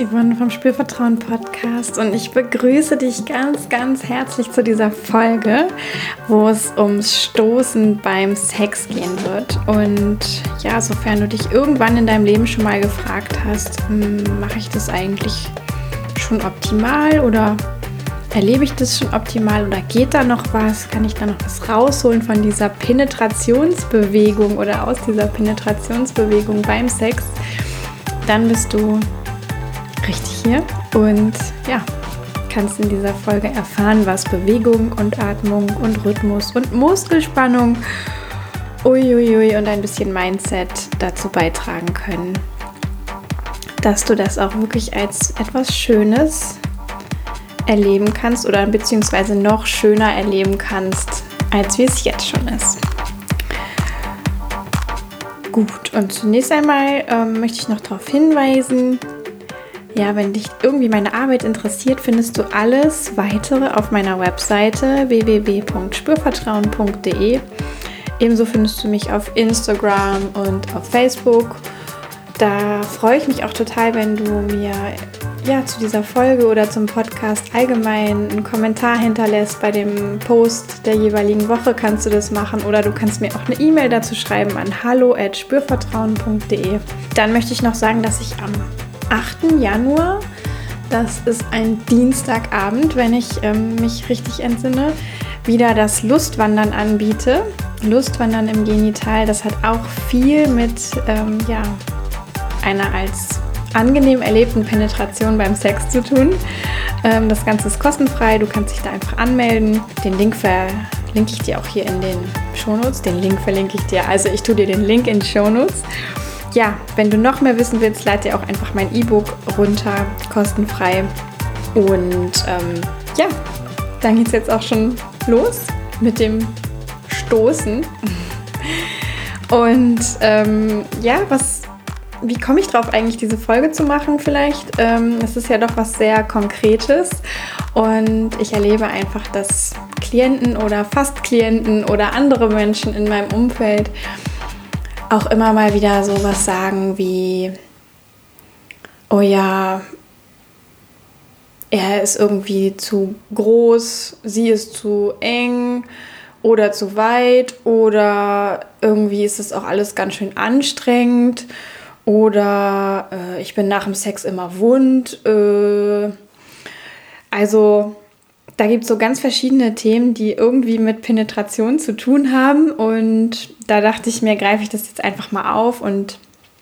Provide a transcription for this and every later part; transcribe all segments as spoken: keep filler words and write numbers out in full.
Yvonne vom Spürvertrauen Podcast und ich begrüße dich ganz, ganz herzlich zu dieser Folge, wo es ums Stoßen beim Sex gehen wird. Und ja, sofern du dich irgendwann in deinem Leben schon mal gefragt hast, mache ich das eigentlich schon optimal oder erlebe ich das schon optimal oder geht da noch was? Kann ich da noch was rausholen von dieser Penetrationsbewegung oder aus dieser Penetrationsbewegung beim Sex? Dann bist du richtig hier und ja, kannst in dieser Folge erfahren, was Bewegung und Atmung und Rhythmus und Muskelspannung uiuiui und ein bisschen Mindset dazu beitragen können, dass du das auch wirklich als etwas Schönes erleben kannst oder beziehungsweise noch schöner erleben kannst, als wie es jetzt schon ist. Gut, und zunächst einmal ähm, möchte ich noch darauf hinweisen, ja, wenn dich irgendwie meine Arbeit interessiert, findest du alles weitere auf meiner Webseite w w w punkt spürvertrauen punkt d e. Ebenso findest du mich auf Instagram und auf Facebook. Da freue ich mich auch total, wenn du mir ja, zu dieser Folge oder zum Podcast allgemein einen Kommentar hinterlässt. Bei dem Post der jeweiligen Woche kannst du das machen oder du kannst mir auch eine E-Mail dazu schreiben an hallo at spürvertrauen punkt d e. Dann möchte ich noch sagen, dass ich am achten Januar, das ist ein Dienstagabend, wenn ich ähm, mich richtig entsinne, wieder das Lustwandern anbiete. Lustwandern im Genital, das hat auch viel mit ähm, ja, einer als angenehm erlebten Penetration beim Sex zu tun. Ähm, das Ganze ist kostenfrei, du kannst dich da einfach anmelden. Den Link verlinke ich dir auch hier in den Shownotes. Den Link verlinke ich dir, also ich tue dir den Link in die Shownotes. Ja, wenn du noch mehr wissen willst, lad dir auch einfach mein E-Book runter, kostenfrei. Und ähm, ja, dann geht es jetzt auch schon los mit dem Stoßen. Und ähm, ja, was Wie komme ich drauf, eigentlich diese Folge zu machen vielleicht? Ähm, es ist ja doch was sehr Konkretes und ich erlebe einfach, dass Klienten oder fast Klienten oder andere Menschen in meinem Umfeld auch immer mal wieder sowas sagen wie, oh ja, er ist irgendwie zu groß, sie ist zu eng oder zu weit oder irgendwie ist es auch alles ganz schön anstrengend. Oder äh, ich bin nach dem Sex immer wund. Äh, also da gibt es so ganz verschiedene Themen, die irgendwie mit Penetration zu tun haben. Und da dachte ich mir, greife ich das jetzt einfach mal auf und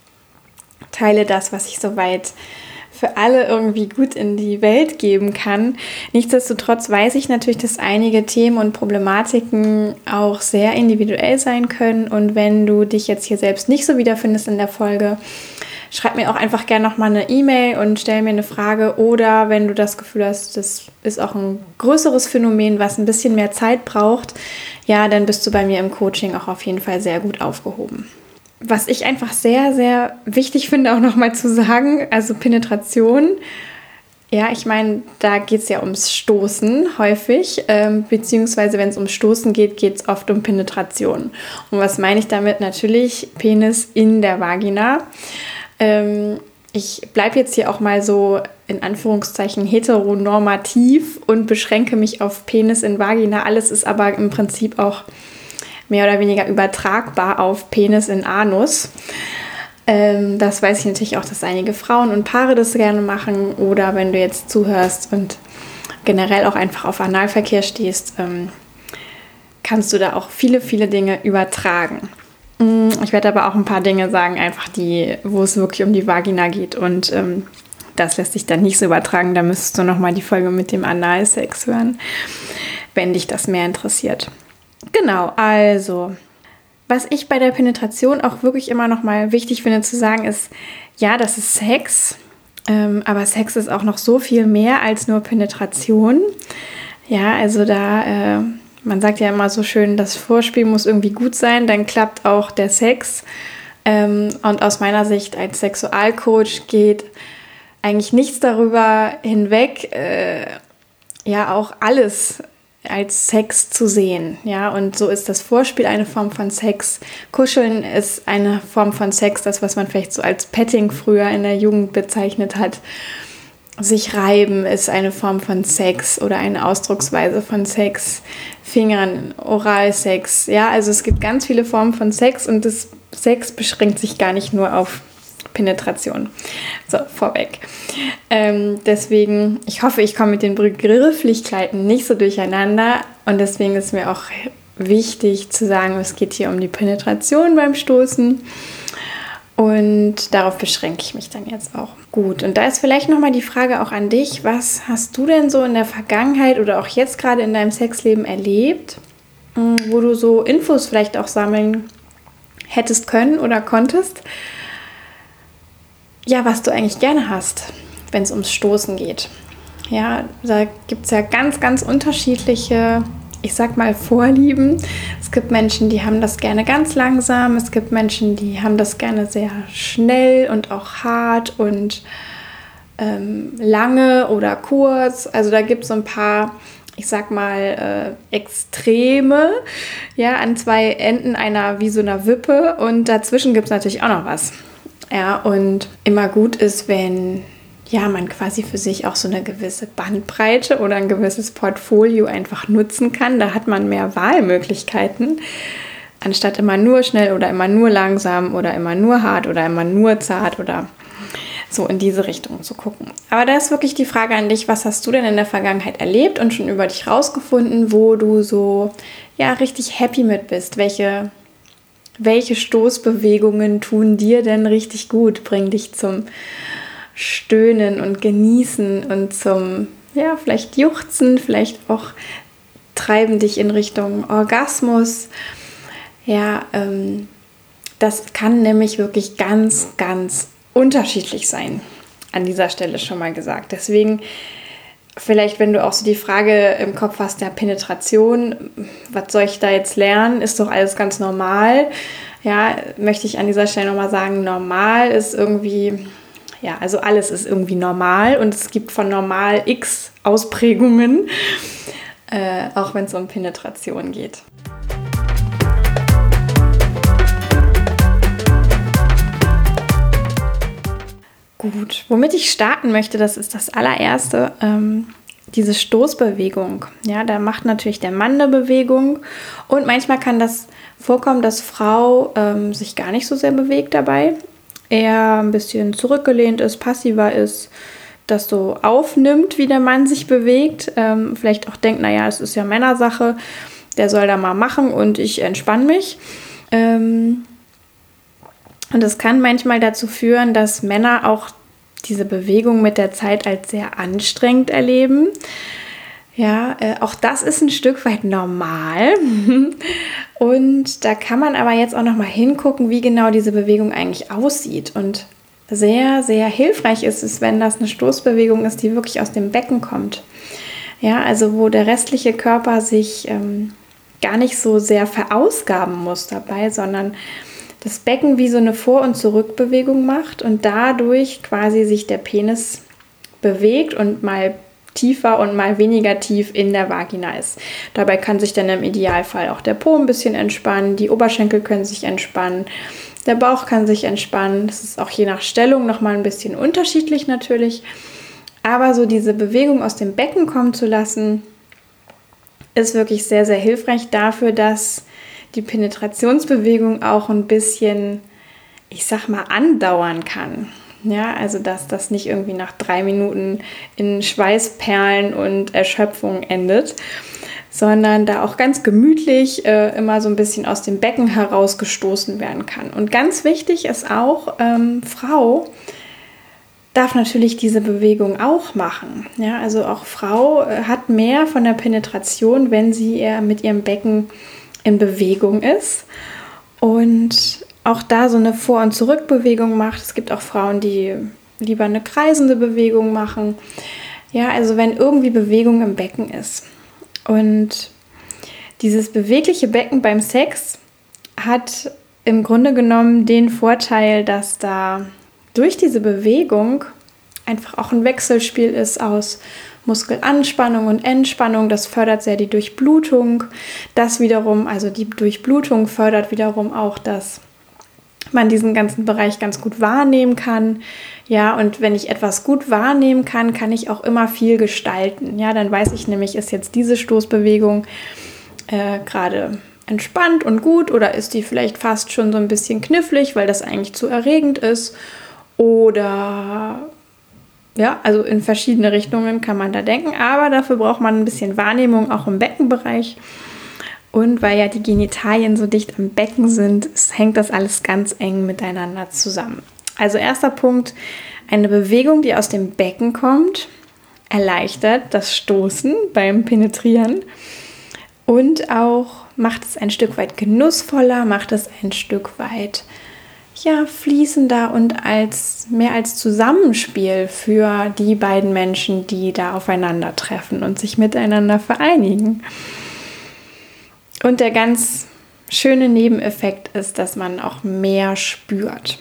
teile das, was ich soweit für alle irgendwie gut in die Welt geben kann. Nichtsdestotrotz weiß ich natürlich, dass einige Themen und Problematiken auch sehr individuell sein können. Und wenn du dich jetzt hier selbst nicht so wiederfindest in der Folge, schreib mir auch einfach gerne nochmal eine E-Mail und stell mir eine Frage. Oder wenn du das Gefühl hast, das ist auch ein größeres Phänomen, was ein bisschen mehr Zeit braucht, ja, dann bist du bei mir im Coaching auch auf jeden Fall sehr gut aufgehoben. Was ich einfach sehr, sehr wichtig finde, auch nochmal zu sagen, also Penetration, ja, ich meine, da geht es ja ums Stoßen häufig, ähm, beziehungsweise wenn es ums Stoßen geht, geht es oft um Penetration. Und was meine ich damit? Natürlich Penis in der Vagina. Ähm, ich bleibe jetzt hier auch mal so in Anführungszeichen heteronormativ und beschränke mich auf Penis in Vagina. Alles ist aber im Prinzip auch mehr oder weniger übertragbar auf Penis in Anus. Ähm, das weiß ich natürlich auch, dass einige Frauen und Paare das gerne machen. Oder wenn du jetzt zuhörst und generell auch einfach auf Analverkehr stehst, ähm, kannst du da auch viele, viele Dinge übertragen. Ich werde aber auch ein paar Dinge sagen, einfach die, wo es wirklich um die Vagina geht. Und ähm, das lässt sich dann nicht so übertragen. Da müsstest du nochmal die Folge mit dem Analsex hören, wenn dich das mehr interessiert. Genau, also, was ich bei der Penetration auch wirklich immer noch mal wichtig finde zu sagen ist, ja, das ist Sex, ähm, aber Sex ist auch noch so viel mehr als nur Penetration. Ja, also da, äh, man sagt ja immer so schön, das Vorspiel muss irgendwie gut sein, dann klappt auch der Sex. Ähm, und aus meiner Sicht als Sexualcoach geht eigentlich nichts darüber hinweg, äh, ja auch alles als Sex zu sehen, ja, und so ist das Vorspiel eine Form von Sex. Kuscheln ist eine Form von Sex, das, was man vielleicht so als Petting früher in der Jugend bezeichnet hat. sich reiben ist eine Form von Sex oder eine Ausdrucksweise von Sex. Fingern, Oralsex. Ja, also es gibt ganz viele Formen von Sex und das Sex beschränkt sich gar nicht nur auf Penetration. So, vorweg. Ähm, deswegen, ich hoffe, ich komme mit den Begrifflichkeiten nicht so durcheinander und deswegen ist mir auch wichtig zu sagen, es geht hier um die Penetration beim Stoßen und darauf beschränke ich mich dann jetzt auch. Gut, und da ist vielleicht nochmal die Frage auch an dich, was hast du denn so in der Vergangenheit oder auch jetzt gerade in deinem Sexleben erlebt, wo du so Infos vielleicht auch sammeln hättest können oder konntest, ja, was du eigentlich gerne hast, wenn es ums Stoßen geht. Ja, da gibt es ja ganz, ganz unterschiedliche, ich sag mal, Vorlieben. Es gibt Menschen, die haben das gerne ganz langsam. Es gibt Menschen, die haben das gerne sehr schnell und auch hart und ähm, lange oder kurz. Also da gibt es so ein paar, ich sag mal, äh, Extreme, ja, an zwei Enden einer, wie so einer Wippe. Und dazwischen gibt es natürlich auch noch was. Ja, und immer gut ist, wenn ja, man quasi für sich auch so eine gewisse Bandbreite oder ein gewisses Portfolio einfach nutzen kann. Da hat man mehr Wahlmöglichkeiten, anstatt immer nur schnell oder immer nur langsam oder immer nur hart oder immer nur zart oder so in diese Richtung zu gucken. Aber da ist wirklich die Frage an dich, was hast du denn in der Vergangenheit erlebt und schon über dich rausgefunden, wo du so ja richtig happy mit bist? Welche, welche Stoßbewegungen tun dir denn richtig gut, bringen dich zum Stöhnen und Genießen und zum, ja, vielleicht Juchzen, vielleicht auch treiben dich in Richtung Orgasmus. Ja, ähm, das kann nämlich wirklich ganz, ganz unterschiedlich sein. An dieser Stelle schon mal gesagt. Deswegen vielleicht, wenn du auch so die Frage im Kopf hast, der Penetration, was soll ich da jetzt lernen? Ist doch alles ganz normal. Ja, möchte ich an dieser Stelle nochmal sagen, normal ist irgendwie... Ja, also alles ist irgendwie normal und es gibt von normal x Ausprägungen, äh, auch wenn es um Penetration geht. Gut, womit ich starten möchte, das ist das allererste, ähm, diese Stoßbewegung. Ja, da macht natürlich der Mann eine Bewegung und manchmal kann das vorkommen, dass Frau ähm, sich gar nicht so sehr bewegt dabei. Eher ein bisschen zurückgelehnt ist, passiver ist, das so aufnimmt, wie der Mann sich bewegt. Ähm, vielleicht auch denkt, naja, es ist ja Männersache, der soll da mal machen und ich entspanne mich. Ähm, und das kann manchmal dazu führen, dass Männer auch diese Bewegung mit der Zeit als sehr anstrengend erleben. Ja, äh, auch das ist ein Stück weit normal. Und da kann man aber jetzt auch noch mal hingucken, wie genau diese Bewegung eigentlich aussieht. Und sehr, sehr hilfreich ist es, wenn das eine Stoßbewegung ist, die wirklich aus dem Becken kommt. Ja, also wo der restliche Körper sich ähm, gar nicht so sehr verausgaben muss dabei, sondern das Becken wie so eine Vor- und Zurückbewegung macht und dadurch quasi sich der Penis bewegt und mal tiefer und mal weniger tief in der Vagina ist. Dabei kann sich dann im Idealfall auch der Po ein bisschen entspannen, die Oberschenkel können sich entspannen, der Bauch kann sich entspannen. Das ist auch je nach Stellung nochmal ein bisschen unterschiedlich natürlich. Aber so diese Bewegung aus dem Becken kommen zu lassen, ist wirklich sehr, sehr hilfreich dafür, dass die Penetrationsbewegung auch ein bisschen, ich sag mal, andauern kann. Ja, also dass das nicht irgendwie nach drei Minuten in Schweißperlen und Erschöpfung endet, sondern da auch ganz gemütlich äh, immer so ein bisschen aus dem Becken herausgestoßen werden kann. Und ganz wichtig ist auch, ähm, Frau darf natürlich diese Bewegung auch machen. Ja, also auch Frau äh, hat mehr von der Penetration, wenn sie eher mit ihrem Becken in Bewegung ist und auch da so eine Vor- und Zurückbewegung macht. Es gibt auch Frauen, die lieber eine kreisende Bewegung machen. Ja, also wenn irgendwie Bewegung im Becken ist. Und dieses bewegliche Becken beim Sex hat im Grunde genommen den Vorteil, dass da durch diese Bewegung einfach auch ein Wechselspiel ist aus Muskelanspannung und Entspannung. Das fördert sehr die Durchblutung. Das wiederum, also die Durchblutung fördert wiederum auch das man diesen ganzen Bereich ganz gut wahrnehmen kann. Ja, und wenn ich etwas gut wahrnehmen kann, kann ich auch immer viel gestalten. Ja, dann weiß ich nämlich, ist jetzt diese Stoßbewegung äh, gerade entspannt und gut oder ist die vielleicht fast schon so ein bisschen knifflig, weil das eigentlich zu erregend ist. Oder ja, also in verschiedene Richtungen kann man da denken, aber dafür braucht man ein bisschen Wahrnehmung auch im Beckenbereich. Und weil ja die Genitalien so dicht am Becken sind, hängt das alles ganz eng miteinander zusammen. Also erster Punkt, eine Bewegung, die aus dem Becken kommt, erleichtert das Stoßen beim Penetrieren und auch macht es ein Stück weit genussvoller, macht es ein Stück weit ja, fließender und als mehr als Zusammenspiel für die beiden Menschen, die da aufeinandertreffen und sich miteinander vereinigen. Und der ganz schöne Nebeneffekt ist, dass man auch mehr spürt.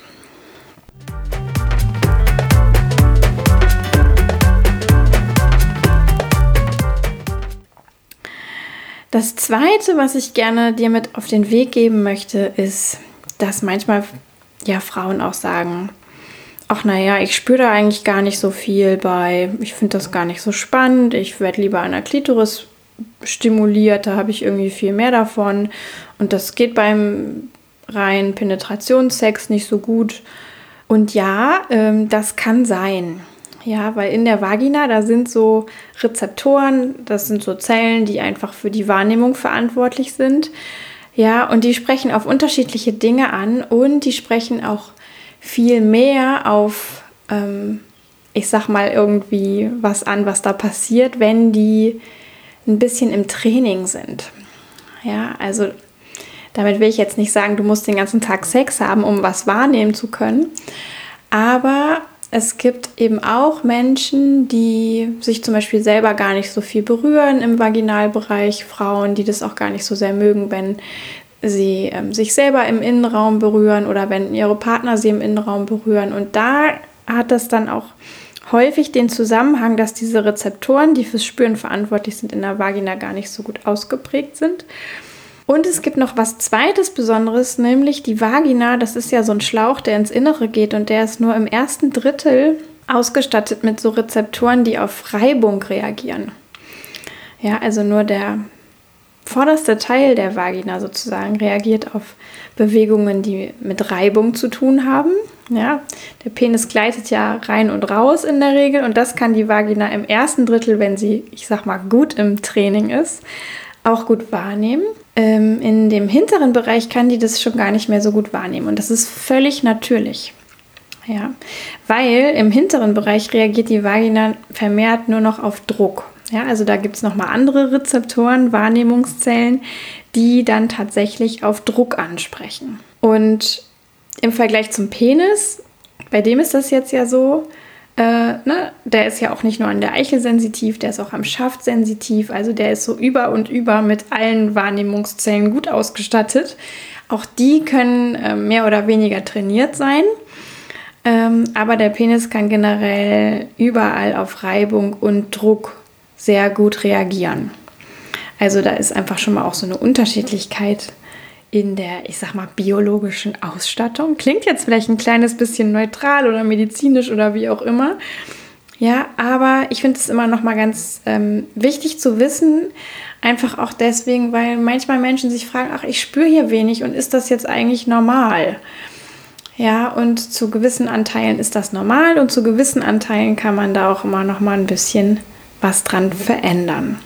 Das Zweite, was ich gerne dir mit auf den Weg geben möchte, ist, dass manchmal ja Frauen auch sagen, ach naja, ich spüre da eigentlich gar nicht so viel bei, ich finde das gar nicht so spannend, ich werde lieber an der Klitoris stimuliert, da habe ich irgendwie viel mehr davon und das geht beim reinen Penetrationssex nicht so gut. Und ja, ähm, das kann sein. Ja, weil in der Vagina, da sind so Rezeptoren, das sind so Zellen, die einfach für die Wahrnehmung verantwortlich sind. Ja, und die sprechen auf unterschiedliche Dinge an und die sprechen auch viel mehr auf, ähm, ich sag mal, irgendwie was an, was da passiert, wenn die ein bisschen im Training sind. Ja, also damit will ich jetzt nicht sagen, du musst den ganzen Tag Sex haben, um was wahrnehmen zu können, aber es gibt eben auch Menschen, die sich zum Beispiel selber gar nicht so viel berühren im Vaginalbereich, Frauen, die das auch gar nicht so sehr mögen, wenn sie ähm, sich selber im Innenraum berühren oder wenn ihre Partner sie im Innenraum berühren. Und da hat das dann auch häufig den Zusammenhang, dass diese Rezeptoren, die fürs Spüren verantwortlich sind, in der Vagina gar nicht so gut ausgeprägt sind. Und es gibt noch was Zweites Besonderes, nämlich die Vagina, das ist ja so ein Schlauch, der ins Innere geht und der ist nur im ersten Drittel ausgestattet mit so Rezeptoren, die auf Reibung reagieren. Ja, also nur der vorderste Teil der Vagina sozusagen reagiert auf Bewegungen, die mit Reibung zu tun haben. Ja, der Penis gleitet ja rein und raus in der Regel und das kann die Vagina im ersten Drittel, wenn sie, ich sag mal, gut im Training ist, auch gut wahrnehmen. Ähm, in dem hinteren Bereich kann die das schon gar nicht mehr so gut wahrnehmen und das ist völlig natürlich. Ja, weil im hinteren Bereich reagiert die Vagina vermehrt nur noch auf Druck. Ja, also da gibt es nochmal andere Rezeptoren, Wahrnehmungszellen, die dann tatsächlich auf Druck ansprechen. Und im Vergleich zum Penis, bei dem ist das jetzt ja so, äh, ne, der ist ja auch nicht nur an der Eichel sensitiv, der ist auch am Schaft sensitiv, also der ist so über und über mit allen Wahrnehmungszellen gut ausgestattet. Auch die können äh, mehr oder weniger trainiert sein, ähm, aber der Penis kann generell überall auf Reibung und Druck sehr gut reagieren. Also da ist einfach schon mal auch so eine Unterschiedlichkeit in der, ich sag mal, biologischen Ausstattung. Klingt jetzt vielleicht ein kleines bisschen neutral oder medizinisch oder wie auch immer. Ja, aber ich finde es immer noch mal ganz ähm, wichtig zu wissen, einfach auch deswegen, weil manchmal Menschen sich fragen, ach, ich spüre hier wenig und ist das jetzt eigentlich normal? Ja, und zu gewissen Anteilen ist das normal und zu gewissen Anteilen kann man da auch immer noch mal ein bisschen was dran verändern.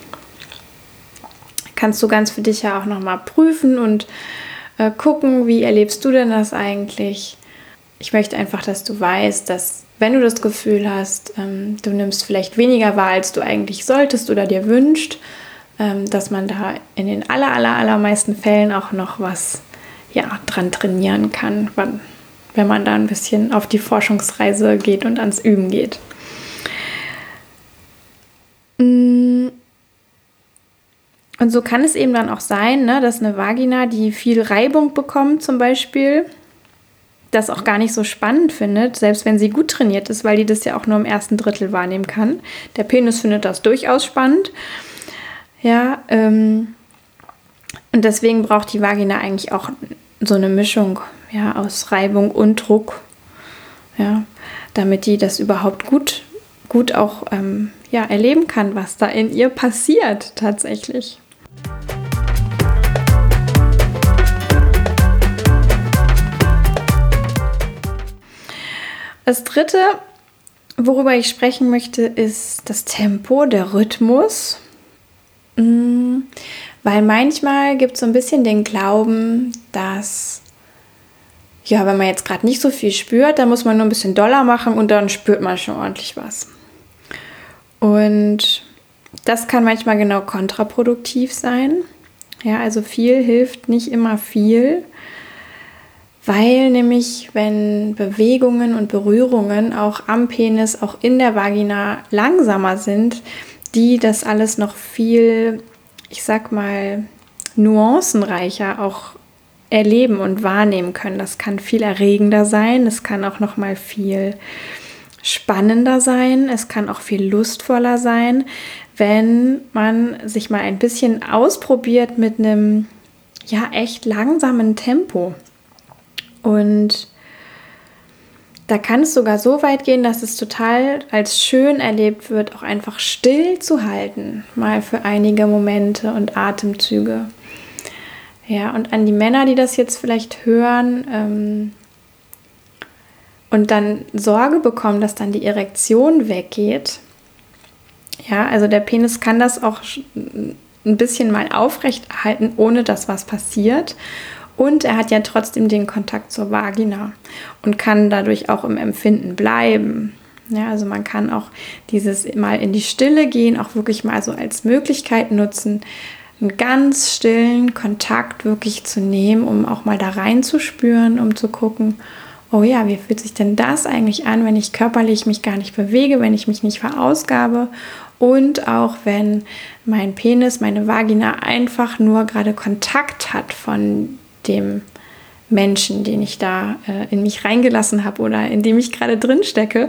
Kannst du ganz für dich ja auch nochmal prüfen und äh, gucken, wie erlebst du denn das eigentlich? Ich möchte einfach, dass du weißt, dass wenn du das Gefühl hast, ähm, du nimmst vielleicht weniger wahr, als du eigentlich solltest oder dir wünscht, ähm, dass man da in den aller, aller, allermeisten Fällen auch noch was ja, dran trainieren kann, wenn, wenn man da ein bisschen auf die Forschungsreise geht und ans Üben geht. Und so kann es eben dann auch sein, ne, dass eine Vagina, die viel Reibung bekommt zum Beispiel, das auch gar nicht so spannend findet, selbst wenn sie gut trainiert ist, weil die das ja auch nur im ersten Drittel wahrnehmen kann. Der Penis findet das durchaus spannend. Ja, ähm, und deswegen braucht die Vagina eigentlich auch so eine Mischung, ja, aus Reibung und Druck, ja, damit die das überhaupt gut, gut auch ähm, ja, erleben kann, was da in ihr passiert tatsächlich. Das dritte, worüber ich sprechen möchte, ist das Tempo, der Rhythmus. Weil manchmal gibt es so ein bisschen den Glauben, dass, ja, wenn man jetzt gerade nicht so viel spürt, dann muss man nur ein bisschen doller machen und dann spürt man schon ordentlich was. Und das kann manchmal genau kontraproduktiv sein. Ja, also viel hilft nicht immer viel. Weil nämlich, wenn Bewegungen und Berührungen auch am Penis, auch in der Vagina langsamer sind, die das alles noch viel, ich sag mal, nuancenreicher auch erleben und wahrnehmen können. Das kann viel erregender sein, es kann auch noch mal viel spannender sein, es kann auch viel lustvoller sein, wenn man sich mal ein bisschen ausprobiert mit einem, ja, echt langsamen Tempo. Und da kann es sogar so weit gehen, dass es total als schön erlebt wird, auch einfach still zu halten, mal für einige Momente und Atemzüge. Ja, und an die Männer, die das jetzt vielleicht hören ähm, und dann Sorge bekommen, dass dann die Erektion weggeht. Ja, also der Penis kann das auch ein bisschen mal aufrecht halten, ohne dass was passiert. Und er hat ja trotzdem den Kontakt zur Vagina und kann dadurch auch im Empfinden bleiben. Ja, also man kann auch dieses mal in die Stille gehen, auch wirklich mal so als Möglichkeit nutzen, einen ganz stillen Kontakt wirklich zu nehmen, um auch mal da reinzuspüren, um zu gucken, oh ja, wie fühlt sich denn das eigentlich an, wenn ich körperlich mich gar nicht bewege, wenn ich mich nicht verausgabe und auch wenn mein Penis, meine Vagina einfach nur gerade Kontakt hat von dem Menschen, den ich da äh, in mich reingelassen habe oder in dem ich gerade drin stecke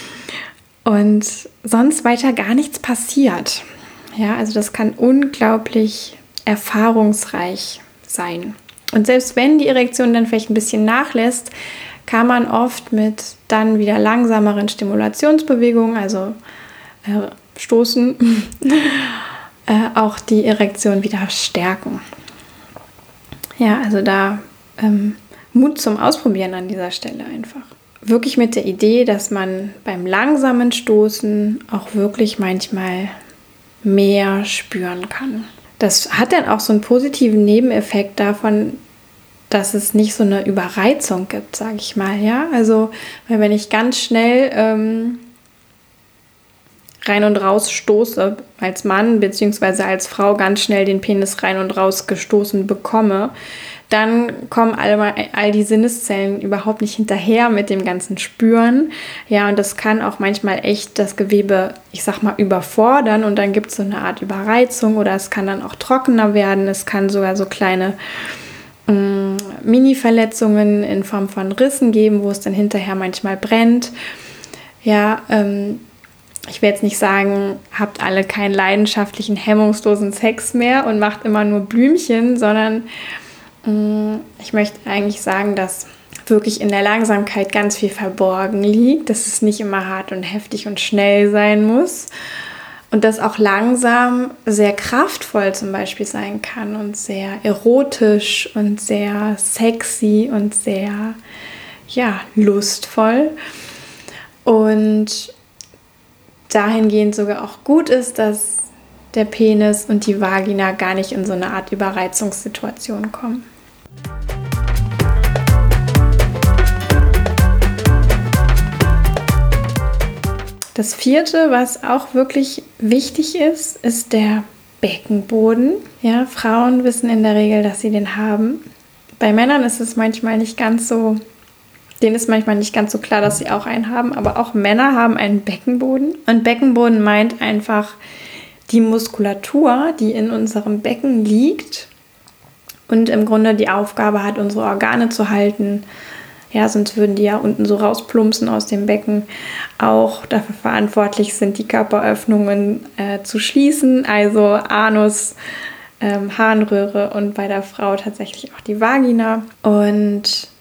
und sonst weiter gar nichts passiert. Ja, also das kann unglaublich erfahrungsreich sein. Und selbst wenn die Erektion dann vielleicht ein bisschen nachlässt, kann man oft mit dann wieder langsameren Stimulationsbewegungen, also äh, Stoßen, äh, auch die Erektion wieder stärken. Ja, also da ähm, Mut zum Ausprobieren an dieser Stelle einfach. Wirklich mit der Idee, dass man beim langsamen Stoßen auch wirklich manchmal mehr spüren kann. Das hat dann auch so einen positiven Nebeneffekt davon, dass es nicht so eine Überreizung gibt, sage ich mal. Ja, also weil wenn ich ganz schnell ähm, rein und raus stoße als Mann beziehungsweise als Frau ganz schnell den Penis rein und raus gestoßen bekomme, dann kommen all, all die Sinneszellen überhaupt nicht hinterher mit dem ganzen Spüren. Ja, und das kann auch manchmal echt das Gewebe, ich sag mal, überfordern und dann gibt es so eine Art Überreizung oder es kann dann auch trockener werden. Es kann sogar so kleine ähm, Mini-Verletzungen in Form von Rissen geben, wo es dann hinterher manchmal brennt. Ja, ähm, ich will jetzt nicht sagen, habt alle keinen leidenschaftlichen, hemmungslosen Sex mehr und macht immer nur Blümchen, sondern mh, ich möchte eigentlich sagen, dass wirklich in der Langsamkeit ganz viel verborgen liegt, dass es nicht immer hart und heftig und schnell sein muss und dass auch langsam sehr kraftvoll zum Beispiel sein kann und sehr erotisch und sehr sexy und sehr, ja, lustvoll und dahingehend sogar auch gut ist, dass der Penis und die Vagina gar nicht in so eine Art Überreizungssituation kommen. Das vierte, was auch wirklich wichtig ist, ist der Beckenboden. Ja, Frauen wissen in der Regel, dass sie den haben. Bei Männern ist es manchmal nicht ganz so Denen ist manchmal nicht ganz so klar, dass sie auch einen haben, aber auch Männer haben einen Beckenboden. Und Beckenboden meint einfach die Muskulatur, die in unserem Becken liegt und im Grunde die Aufgabe hat, unsere Organe zu halten. Ja, sonst würden die ja unten so rausplumpsen aus dem Becken. Auch dafür verantwortlich sind, die Körperöffnungen äh, zu schließen, also Anus, ähm, Harnröhre und bei der Frau tatsächlich auch die Vagina. Und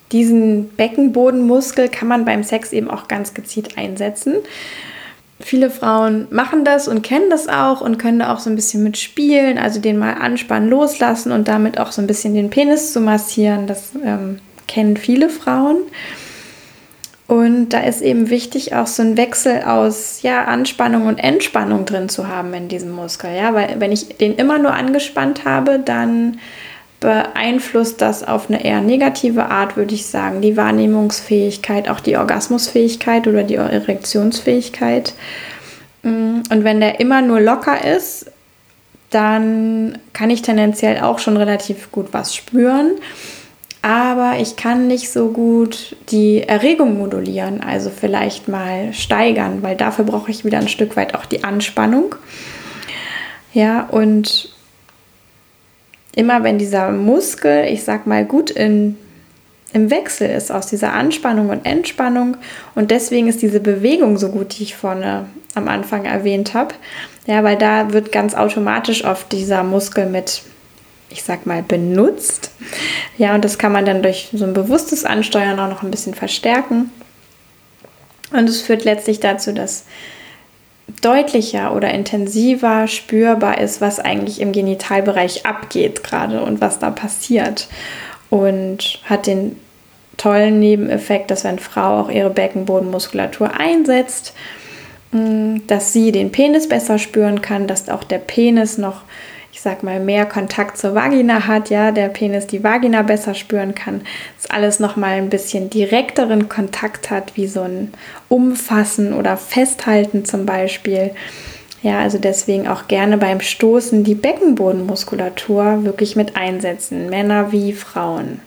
diesen Beckenbodenmuskel kann man beim Sex eben auch ganz gezielt einsetzen. Viele Frauen machen das und kennen das auch und können da auch so ein bisschen mitspielen, also den mal anspannen, loslassen und damit auch so ein bisschen den Penis zu massieren. Das ähm, kennen viele Frauen. Und da ist eben wichtig, auch so ein Wechsel aus ja, Anspannung und Entspannung drin zu haben in diesem Muskel. Ja? Weil wenn ich den immer nur angespannt habe, dann beeinflusst das auf eine eher negative Art, würde ich sagen, die Wahrnehmungsfähigkeit, auch die Orgasmusfähigkeit oder die Erektionsfähigkeit. Und wenn der immer nur locker ist, dann kann ich tendenziell auch schon relativ gut was spüren. Aber ich kann nicht so gut die Erregung modulieren, also vielleicht mal steigern, weil dafür brauche ich wieder ein Stück weit auch die Anspannung. Ja, und immer wenn dieser Muskel, ich sag mal, gut in, im Wechsel ist aus dieser Anspannung und Entspannung und deswegen ist diese Bewegung so gut, die ich vorne am Anfang erwähnt habe, ja, weil da wird ganz automatisch oft dieser Muskel mit, ich sag mal, benutzt. Ja, und das kann man dann durch so ein bewusstes Ansteuern auch noch ein bisschen verstärken. Und es führt letztlich dazu, dass deutlicher oder intensiver spürbar ist, was eigentlich im Genitalbereich abgeht gerade und was da passiert. Und hat den tollen Nebeneffekt, dass wenn Frau auch ihre Beckenbodenmuskulatur einsetzt, dass sie den Penis besser spüren kann, dass auch der Penis noch, ich sag mal, mehr Kontakt zur Vagina hat, ja, der Penis die Vagina besser spüren kann, dass alles nochmal ein bisschen direkteren Kontakt hat, wie so ein Umfassen oder Festhalten zum Beispiel. Ja, also deswegen auch gerne beim Stoßen die Beckenbodenmuskulatur wirklich mit einsetzen, Männer wie Frauen.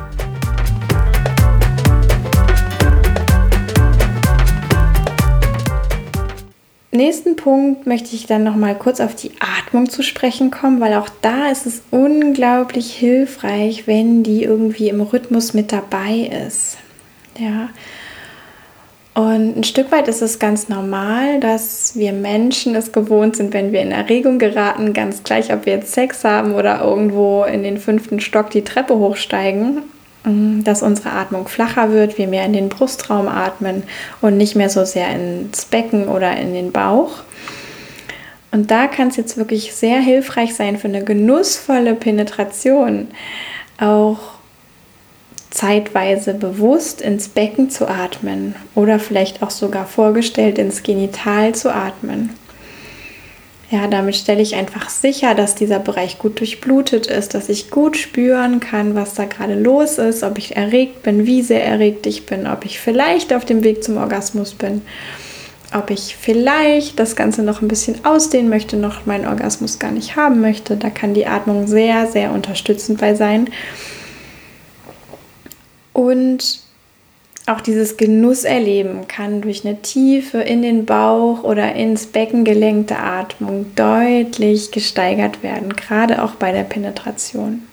Nächsten Punkt möchte ich dann noch mal kurz auf die Atmung zu sprechen kommen, weil auch da ist es unglaublich hilfreich, wenn die irgendwie im Rhythmus mit dabei ist. Ja. Und ein Stück weit ist es ganz normal, dass wir Menschen es gewohnt sind, wenn wir in Erregung geraten, ganz gleich, ob wir jetzt Sex haben oder irgendwo in den fünften Stock die Treppe hochsteigen, dass unsere Atmung flacher wird, wir mehr in den Brustraum atmen und nicht mehr so sehr ins Becken oder in den Bauch. Und da kann es jetzt wirklich sehr hilfreich sein, für eine genussvolle Penetration auch zeitweise bewusst ins Becken zu atmen oder vielleicht auch sogar vorgestellt ins Genital zu atmen. Ja, damit stelle ich einfach sicher, dass dieser Bereich gut durchblutet ist, dass ich gut spüren kann, was da gerade los ist, ob ich erregt bin, wie sehr erregt ich bin, ob ich vielleicht auf dem Weg zum Orgasmus bin, ob ich vielleicht das Ganze noch ein bisschen ausdehnen möchte, noch meinen Orgasmus gar nicht haben möchte. Da kann die Atmung sehr, sehr unterstützend bei sein. Und auch dieses Genusserleben kann durch eine tiefe in den Bauch oder ins Becken gelenkte Atmung deutlich gesteigert werden, gerade auch bei der Penetration.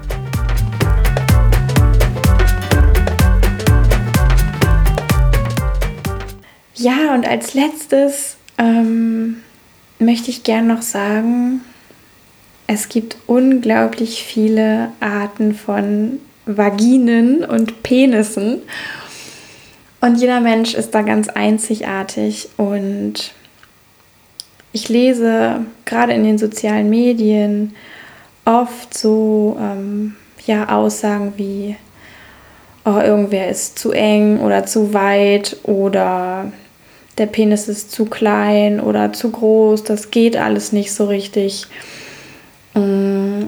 Ja, und als letztes ähm, möchte ich gerne noch sagen, es gibt unglaublich viele Arten von Vaginen und Penissen. Und jeder Mensch ist da ganz einzigartig und ich lese gerade in den sozialen Medien oft so ähm, ja, Aussagen wie, oh, irgendwer ist zu eng oder zu weit oder der Penis ist zu klein oder zu groß, das geht alles nicht so richtig. Und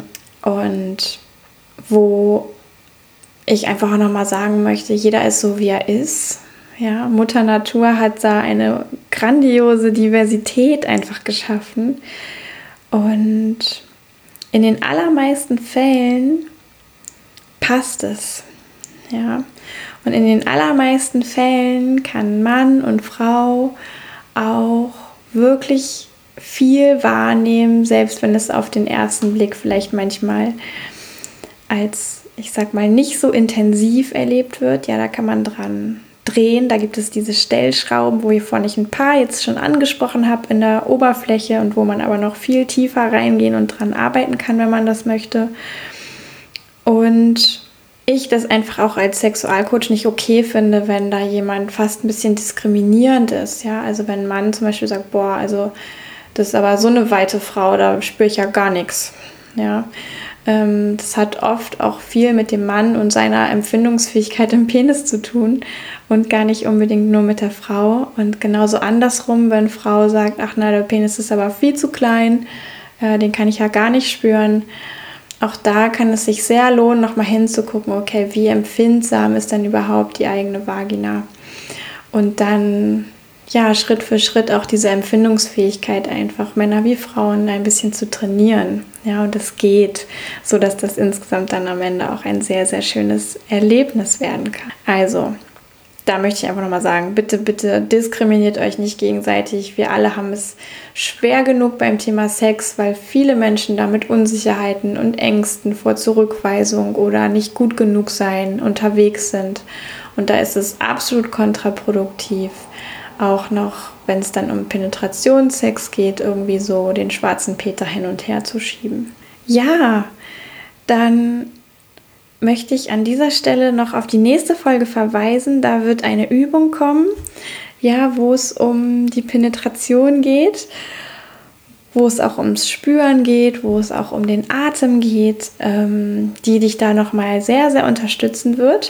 wo ich einfach auch nochmal sagen möchte, jeder ist so, wie er ist. Ja, Mutter Natur hat da eine grandiose Diversität einfach geschaffen. Und in den allermeisten Fällen passt es. Ja. Und in den allermeisten Fällen kann Mann und Frau auch wirklich viel wahrnehmen, selbst wenn es auf den ersten Blick vielleicht manchmal als, ich sag mal, nicht so intensiv erlebt wird. Ja, da kann man dran drehen. Da gibt es diese Stellschrauben, wo ich vorhin ein paar jetzt schon angesprochen habe in der Oberfläche und wo man aber noch viel tiefer reingehen und dran arbeiten kann, wenn man das möchte. Und ich das einfach auch als Sexualcoach nicht okay finde, wenn da jemand fast ein bisschen diskriminierend ist. Ja? Also wenn ein Mann zum Beispiel sagt, boah, also das ist aber so eine weite Frau, da spüre ich ja gar nichts. Ja? Ähm, das hat oft auch viel mit dem Mann und seiner Empfindungsfähigkeit im Penis zu tun und gar nicht unbedingt nur mit der Frau. Und genauso andersrum, wenn eine Frau sagt, ach na, der Penis ist aber viel zu klein, äh, den kann ich ja gar nicht spüren. Auch da kann es sich sehr lohnen, nochmal hinzugucken, okay, wie empfindsam ist denn überhaupt die eigene Vagina? Und dann, ja, Schritt für Schritt auch diese Empfindungsfähigkeit einfach, Männer wie Frauen, ein bisschen zu trainieren. Ja, und das geht, sodass das insgesamt dann am Ende auch ein sehr, sehr schönes Erlebnis werden kann. Also, da möchte ich einfach nochmal sagen, bitte, bitte diskriminiert euch nicht gegenseitig. Wir alle haben es schwer genug beim Thema Sex, weil viele Menschen da mit Unsicherheiten und Ängsten vor Zurückweisung oder nicht gut genug sein unterwegs sind. Und da ist es absolut kontraproduktiv, auch noch, wenn es dann um Penetrationssex geht, irgendwie so den schwarzen Peter hin und her zu schieben. Ja, dann möchte ich an dieser Stelle noch auf die nächste Folge verweisen. Da wird eine Übung kommen, ja, wo es um die Penetration geht, wo es auch ums Spüren geht, wo es auch um den Atem geht, ähm, die dich da nochmal sehr, sehr unterstützen wird.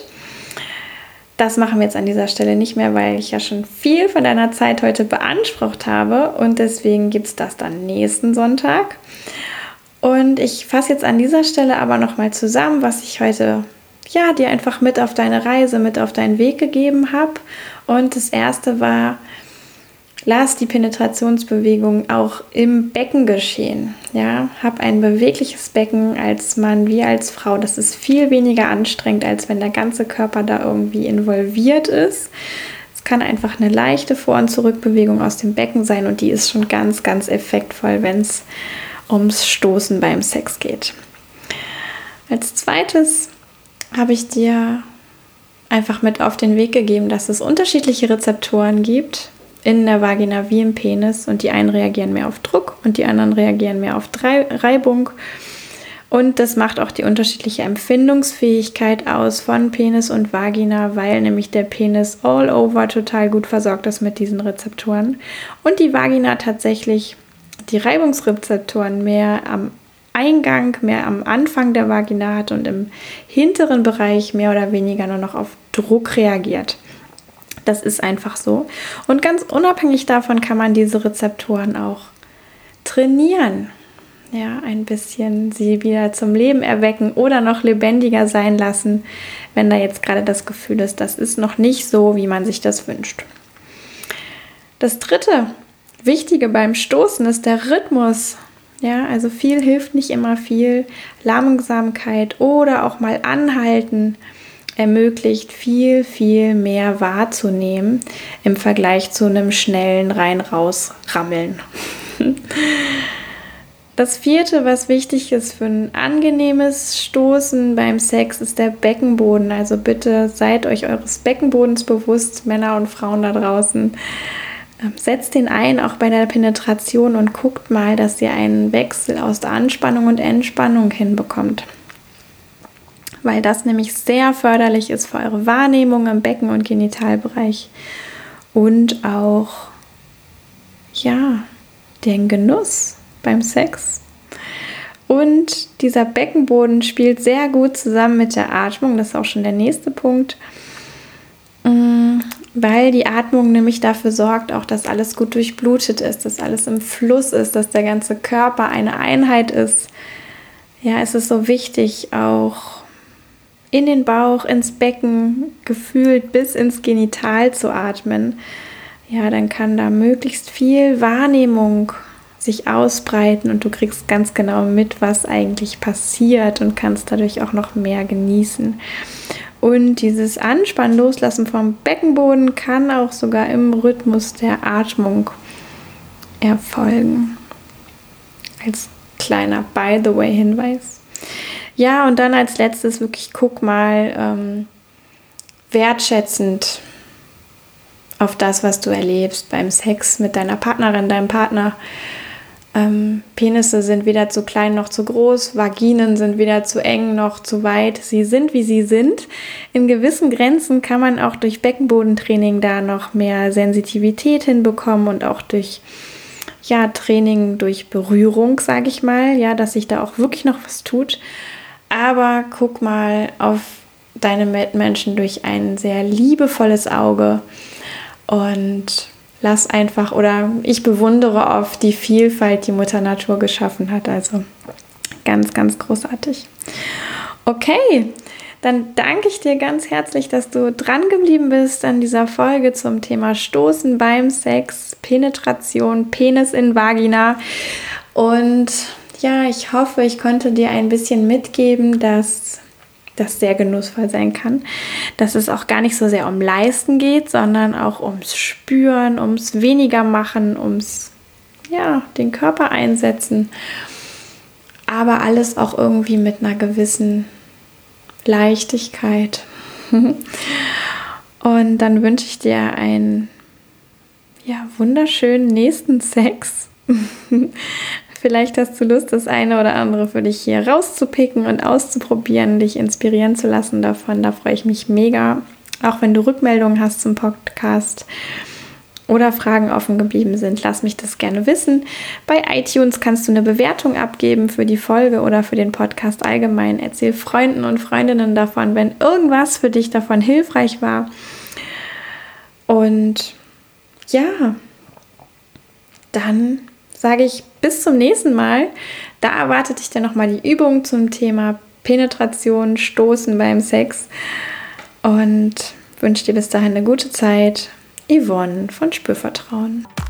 Das machen wir jetzt an dieser Stelle nicht mehr, weil ich ja schon viel von deiner Zeit heute beansprucht habe und deswegen gibt es das dann nächsten Sonntag. Und ich fasse jetzt an dieser Stelle aber nochmal zusammen, was ich heute ja, dir einfach mit auf deine Reise, mit auf deinen Weg gegeben habe. Und das erste war, lass die Penetrationsbewegung auch im Becken geschehen. Ja, hab ein bewegliches Becken als Mann wie als Frau. Das ist viel weniger anstrengend, als wenn der ganze Körper da irgendwie involviert ist. Es kann einfach eine leichte Vor- und Zurückbewegung aus dem Becken sein und die ist schon ganz, ganz effektvoll, wenn es ums Stoßen beim Sex geht. Als zweites habe ich dir einfach mit auf den Weg gegeben, dass es unterschiedliche Rezeptoren gibt in der Vagina wie im Penis und die einen reagieren mehr auf Druck und die anderen reagieren mehr auf Reibung und das macht auch die unterschiedliche Empfindungsfähigkeit aus von Penis und Vagina, weil nämlich der Penis all over total gut versorgt ist mit diesen Rezeptoren und die Vagina tatsächlich die Reibungsrezeptoren mehr am Eingang, mehr am Anfang der Vagina hat und im hinteren Bereich mehr oder weniger nur noch auf Druck reagiert. Das ist einfach so. Und ganz unabhängig davon kann man diese Rezeptoren auch trainieren. Ja, ein bisschen sie wieder zum Leben erwecken oder noch lebendiger sein lassen, wenn da jetzt gerade das Gefühl ist, das ist noch nicht so, wie man sich das wünscht. Das dritte Wichtige beim Stoßen ist der Rhythmus. Ja, also viel hilft nicht immer viel. Langsamkeit oder auch mal anhalten ermöglicht viel, viel mehr wahrzunehmen im Vergleich zu einem schnellen Rein-Raus-Rammeln. Das vierte, was wichtig ist für ein angenehmes Stoßen beim Sex, ist der Beckenboden. Also bitte seid euch eures Beckenbodens bewusst, Männer und Frauen da draußen. Setzt den ein, auch bei der Penetration und guckt mal, dass ihr einen Wechsel aus der Anspannung und Entspannung hinbekommt. Weil das nämlich sehr förderlich ist für eure Wahrnehmung im Becken- und Genitalbereich und auch, ja, den Genuss beim Sex. Und dieser Beckenboden spielt sehr gut zusammen mit der Atmung, das ist auch schon der nächste Punkt. Weil die Atmung nämlich dafür sorgt, auch dass alles gut durchblutet ist, dass alles im Fluss ist, dass der ganze Körper eine Einheit ist. Ja, es ist so wichtig, auch in den Bauch, ins Becken, gefühlt bis ins Genital zu atmen. Ja, dann kann da möglichst viel Wahrnehmung sich ausbreiten und du kriegst ganz genau mit, was eigentlich passiert und kannst dadurch auch noch mehr genießen. Und dieses Anspannen, Loslassen vom Beckenboden kann auch sogar im Rhythmus der Atmung erfolgen. Als kleiner By-the-way-Hinweis. Ja, und dann als letztes wirklich guck mal ähm, wertschätzend auf das, was du erlebst beim Sex mit deiner Partnerin, deinem Partner. Ähm, Penisse sind weder zu klein noch zu groß, Vaginen sind weder zu eng noch zu weit. Sie sind, wie sie sind. In gewissen Grenzen kann man auch durch Beckenbodentraining da noch mehr Sensitivität hinbekommen und auch durch ja, Training durch Berührung, sage ich mal, ja, dass sich da auch wirklich noch was tut. Aber guck mal auf deine Mitmenschen durch ein sehr liebevolles Auge und lass einfach, oder ich bewundere oft die Vielfalt, die Mutter Natur geschaffen hat. Also ganz, ganz großartig. Okay, dann danke ich dir ganz herzlich, dass du dran geblieben bist an dieser Folge zum Thema Stoßen beim Sex, Penetration, Penis in Vagina. Und ja, ich hoffe, ich konnte dir ein bisschen mitgeben, dass das sehr genussvoll sein kann, dass es auch gar nicht so sehr um Leisten geht, sondern auch ums Spüren, ums weniger machen, ums ja, den Körper einsetzen, aber alles auch irgendwie mit einer gewissen Leichtigkeit. Und dann wünsche ich dir einen ja, wunderschönen nächsten Sex. Vielleicht hast du Lust, das eine oder andere für dich hier rauszupicken und auszuprobieren, dich inspirieren zu lassen davon. Da freue ich mich mega. Auch wenn du Rückmeldungen hast zum Podcast oder Fragen offen geblieben sind, lass mich das gerne wissen. Bei iTunes kannst du eine Bewertung abgeben für die Folge oder für den Podcast allgemein. Erzähl Freunden und Freundinnen davon, wenn irgendwas für dich davon hilfreich war. Und ja, dann sage ich bis zum nächsten Mal. Da erwartet dich dann nochmal die Übung zum Thema Penetration, Stoßen beim Sex. Und wünsche dir bis dahin eine gute Zeit. Yvonne von Spürvertrauen.